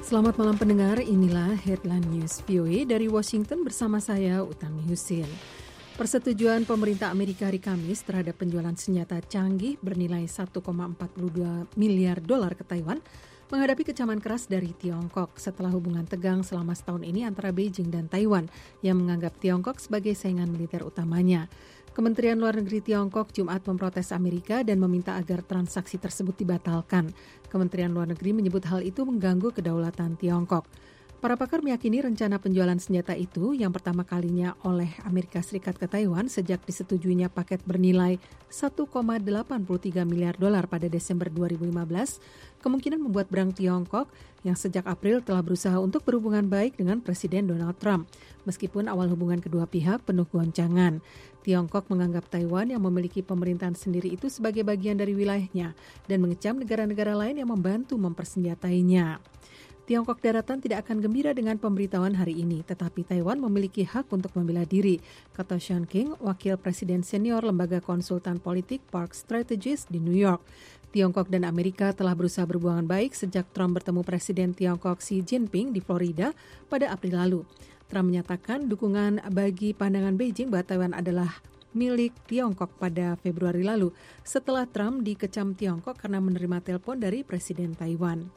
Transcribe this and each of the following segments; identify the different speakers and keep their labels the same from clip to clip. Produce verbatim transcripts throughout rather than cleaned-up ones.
Speaker 1: Selamat malam pendengar, inilah Headline News V O A dari Washington bersama saya Utami Husin. Persetujuan pemerintah Amerika hari Kamis terhadap penjualan senjata canggih bernilai satu koma empat dua miliar dolar ke Taiwan menghadapi kecaman keras dari Tiongkok setelah hubungan tegang selama setahun ini antara Beijing dan Taiwan yang menganggap Tiongkok sebagai saingan militer utamanya. Kementerian Luar Negeri Tiongkok Jumat memprotes Amerika dan meminta agar transaksi tersebut dibatalkan. Kementerian Luar Negeri menyebut hal itu mengganggu kedaulatan Tiongkok. Para pakar meyakini rencana penjualan senjata itu yang pertama kalinya oleh Amerika Serikat ke Taiwan sejak disetujuinya paket bernilai satu koma delapan tiga miliar dolar pada Desember dua ribu lima belas kemungkinan membuat berang Tiongkok yang sejak April telah berusaha untuk berhubungan baik dengan Presiden Donald Trump. Meskipun awal hubungan kedua pihak penuh goncangan, Tiongkok menganggap Taiwan yang memiliki pemerintahan sendiri itu sebagai bagian dari wilayahnya dan mengecam negara-negara lain yang membantu mempersenjatainya. Tiongkok daratan tidak akan gembira dengan pemberitahuan hari ini, tetapi Taiwan memiliki hak untuk membela diri, kata Sean King, wakil presiden senior lembaga konsultan politik Park Strategist di New York. Tiongkok dan Amerika telah berusaha berhubungan baik sejak Trump bertemu Presiden Tiongkok Xi Jinping di Florida pada April lalu. Trump menyatakan dukungan bagi pandangan Beijing bahwa Taiwan adalah milik Tiongkok pada Februari lalu, setelah Trump dikecam Tiongkok karena menerima telepon dari Presiden Taiwan.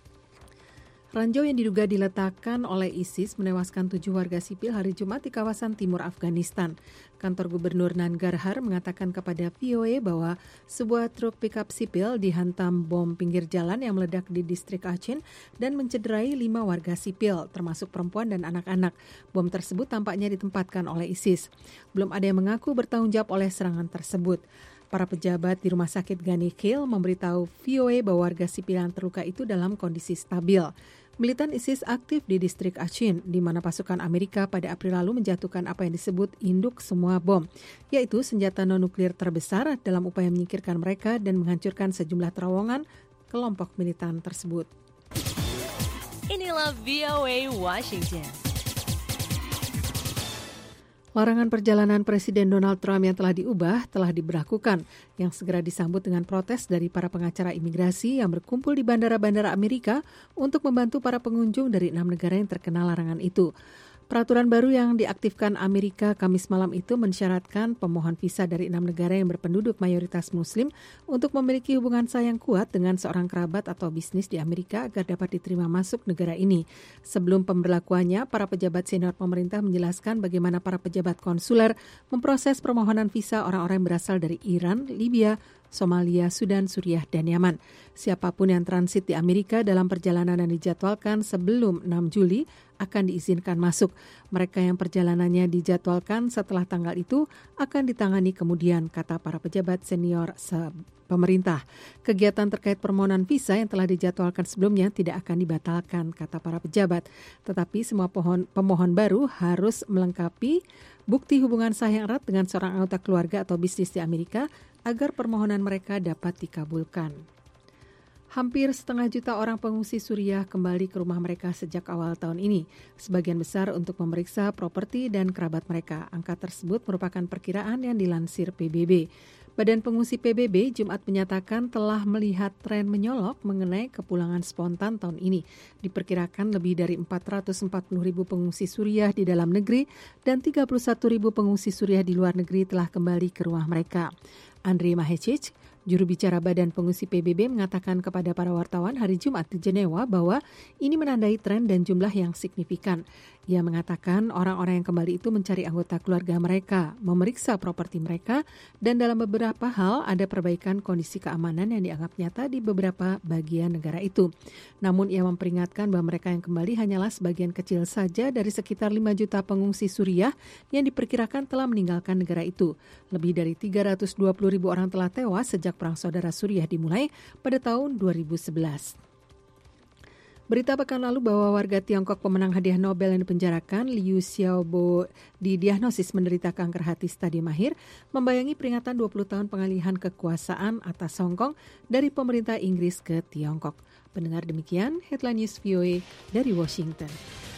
Speaker 1: Ranjau yang diduga diletakkan oleh ISIS menewaskan tujuh warga sipil hari Jumat di kawasan timur Afghanistan. Kantor Gubernur Nangarhar mengatakan kepada V O A bahwa sebuah truk pickup sipil dihantam bom pinggir jalan yang meledak di distrik Achin dan mencederai lima warga sipil, termasuk perempuan dan anak-anak. Bom tersebut tampaknya ditempatkan oleh ISIS. Belum ada yang mengaku bertanggung jawab oleh serangan tersebut. Para pejabat di Rumah Sakit Ghani Kale memberitahu V O A bahwa warga sipil yang terluka itu dalam kondisi stabil. Militan ISIS aktif di distrik Achin, di mana pasukan Amerika pada April lalu menjatuhkan apa yang disebut induk semua bom, yaitu senjata non-nuklir terbesar dalam upaya menyingkirkan mereka dan menghancurkan sejumlah terowongan kelompok militan tersebut.
Speaker 2: Inilah V O A Washington.
Speaker 1: Larangan perjalanan Presiden Donald Trump yang telah diubah telah diberlakukan, yang segera disambut dengan protes dari para pengacara imigrasi yang berkumpul di bandara-bandara Amerika untuk membantu para pengunjung dari enam negara yang terkena larangan itu. Peraturan baru yang diaktifkan Amerika Kamis malam itu mensyaratkan pemohon visa dari enam negara yang berpenduduk mayoritas Muslim untuk memiliki hubungan sayang kuat dengan seorang kerabat atau bisnis di Amerika agar dapat diterima masuk negara ini. Sebelum pemberlakuannya, para pejabat senior pemerintah menjelaskan bagaimana para pejabat konsuler memproses permohonan visa orang-orang yang berasal dari Iran, Libya, Somalia, Sudan, Suriah, dan Yaman. Siapapun yang transit di Amerika dalam perjalanan yang dijadwalkan sebelum enam Juli akan diizinkan masuk. Mereka yang perjalanannya dijadwalkan setelah tanggal itu akan ditangani kemudian, kata para pejabat senior pemerintah. Kegiatan terkait permohonan visa yang telah dijadwalkan sebelumnya tidak akan dibatalkan, kata para pejabat. Tetapi semua pohon, pemohon baru harus melengkapi bukti hubungan sah yang erat dengan seorang anggota keluarga atau bisnis di Amerika agar permohonan mereka dapat dikabulkan. Hampir setengah juta orang pengungsi Suriah kembali ke rumah mereka sejak awal tahun ini, sebagian besar untuk memeriksa properti dan kerabat mereka. Angka tersebut merupakan perkiraan yang dilansir P B B. Badan Pengungsi P B B Jumat menyatakan telah melihat tren menyolok mengenai kepulangan spontan tahun ini. Diperkirakan lebih dari empat ratus empat puluh ribu pengungsi Suriah di dalam negeri dan tiga puluh satu ribu pengungsi Suriah di luar negeri telah kembali ke rumah mereka. Andriy Mahecic, juru bicara Badan Pengungsi P B B, mengatakan kepada para wartawan hari Jumat di Jenewa bahwa ini menandai tren dan jumlah yang signifikan. Ia mengatakan orang-orang yang kembali itu mencari anggota keluarga mereka, memeriksa properti mereka, dan dalam beberapa hal ada perbaikan kondisi keamanan yang dianggap nyata di beberapa bagian negara itu. Namun ia memperingatkan bahwa mereka yang kembali hanyalah sebagian kecil saja dari sekitar lima juta pengungsi Suriah yang diperkirakan telah meninggalkan negara itu. Lebih dari tiga ratus dua puluh ribu orang telah tewas sejak Perang Saudara Suriah dimulai pada tahun dua ribu sebelas. Berita pekan lalu bahwa warga Tiongkok pemenang hadiah Nobel yang dipenjarakan Liu Xiaobo didiagnosis menderita kanker hati stadium akhir membayangi peringatan dua puluh tahun pengalihan kekuasaan atas Hong Kong dari pemerintah Inggris ke Tiongkok. Pendengar, demikian Headline News V O A dari Washington.